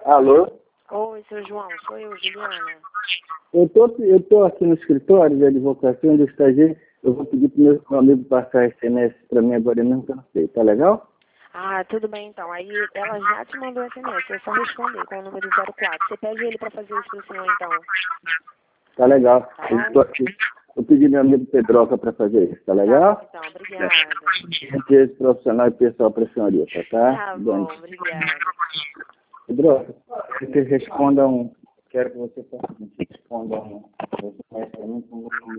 Alô? Oi, seu João, sou eu, Juliana. Eu tô aqui no escritório de advocacia, onde eu estagiei. Eu vou pedir para o meu amigo passar SMS para mim agora mesmo, que eu não sei. Tá legal? Ah, tudo bem então. Aí ela já te mandou SMS, é só responder com o número 04. Você pede ele pra fazer isso pro senhor então. Tá legal. Tá Eu bom? tô aqui. Eu pedi meu amigo Pedroca para fazer isso. Tá Tá legal? bom então, obrigada. Esse profissional e pessoal para a senhorita, tá? Tá Bom. bom, obrigada. Pedroca, quero que responda um. Quero que você faça responda um.